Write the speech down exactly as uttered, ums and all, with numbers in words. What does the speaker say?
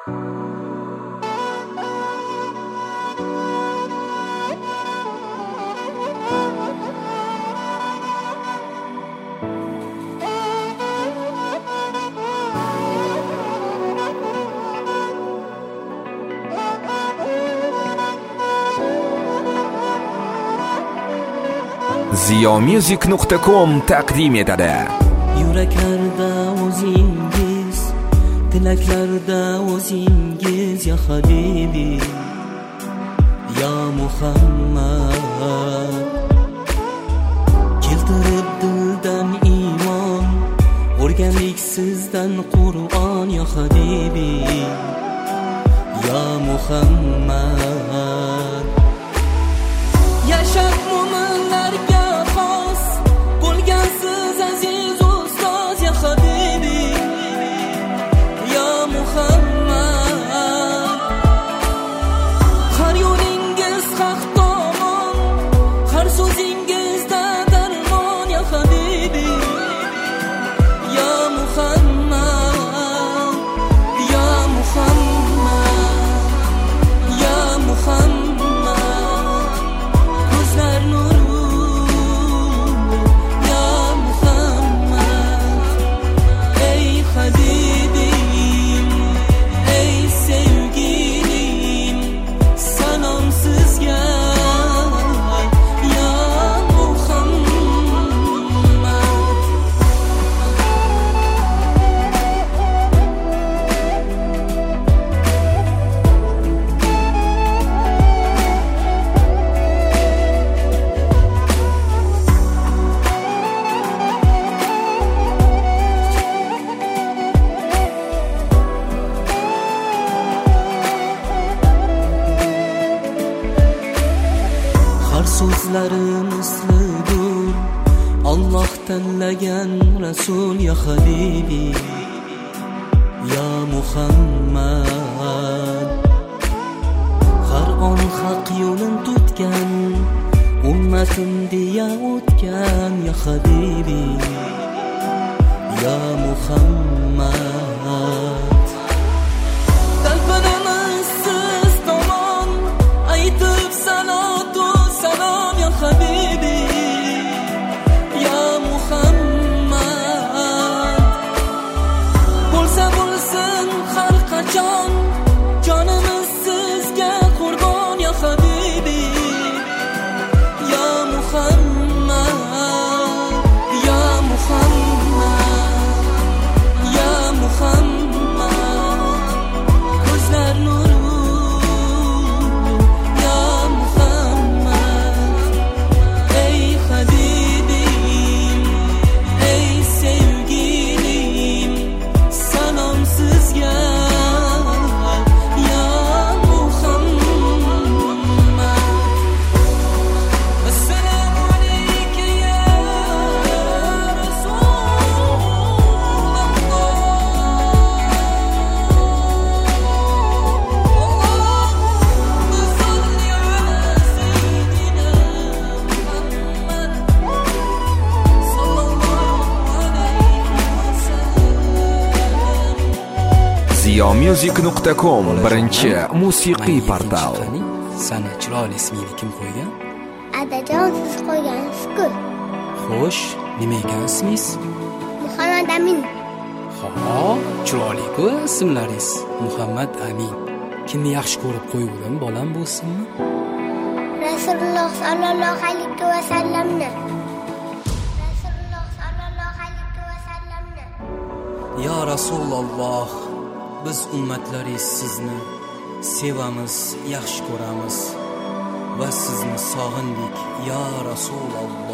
ziyomusic nuqta com taqdim etadi. Yuraklarda o'zingiz, tilaklarda o'zingiz, ya habibi, ya Muhammad. Keltirib dildan iymon, o'rgandik sizdan Qur'on, ya habibi, ya Muhammad. Yashab mu'minlarga xos bo'lgansiz aziz ustoz, ya habibi, ya Muhammad. Har yo'lingiz haq tomon, har so'zingizda darmon, ya habibi, ya Muhammad, ya Muhammad, ya Muhammad. So'zlarim mislidur Alloh tanlagan Rasul, ya habibi, ya Muhammad. Har on haq yo'lin tutgan, ummatim deya o'tgan, ya habibi, ya Muhammad. Talpanamiz siz tomon, aytib salatu salam, ya habibi, ya Muhammad. Bo'lsa bo'lsin har qachon, jonimiz sizga qurbon, ya habibi, ya Muhammad, ya Muhammad, ya Muhammad. Ko'zlar nuru, ya Muhammad. Ey habibim, ey sevgilim, salom sizga, ya Muhammad. Assalomu alayka ya Rasulullah. Allahumma salli ala sayyidina Muhammad sallallahu alayhi wa sallam. ziyomusic nuqta com birinchi musiqiy portal. Sana chiroyli ismingni kim qo'ygan? Adajon, siz qo'ygansiz-ku. Xo'sh, nima ekan ismingiz? Muhammad Amin. Ha, chiroyli-ku ismlaringiz. Muhammad Amin. Kimni yaxshi ko'rib qo'yuvdim bolam bu ismni? Rasululloh sallallohu alayhi va sallamni. Rasululloh sallallohu alayhi va sallamni. Ya Rasululloh, biz ummatlaringiz sizni sevamiz, yaxshi ko'ramiz va sizni sog'indik, ya Rasululloh.